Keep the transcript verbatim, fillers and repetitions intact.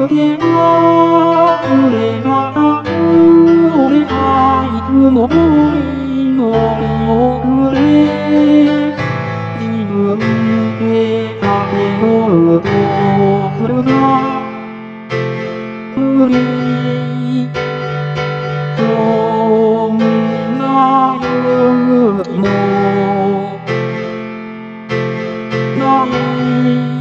けがれが俺はいつも祈りをくれ自分で立てようとするが無理そんな勇気もない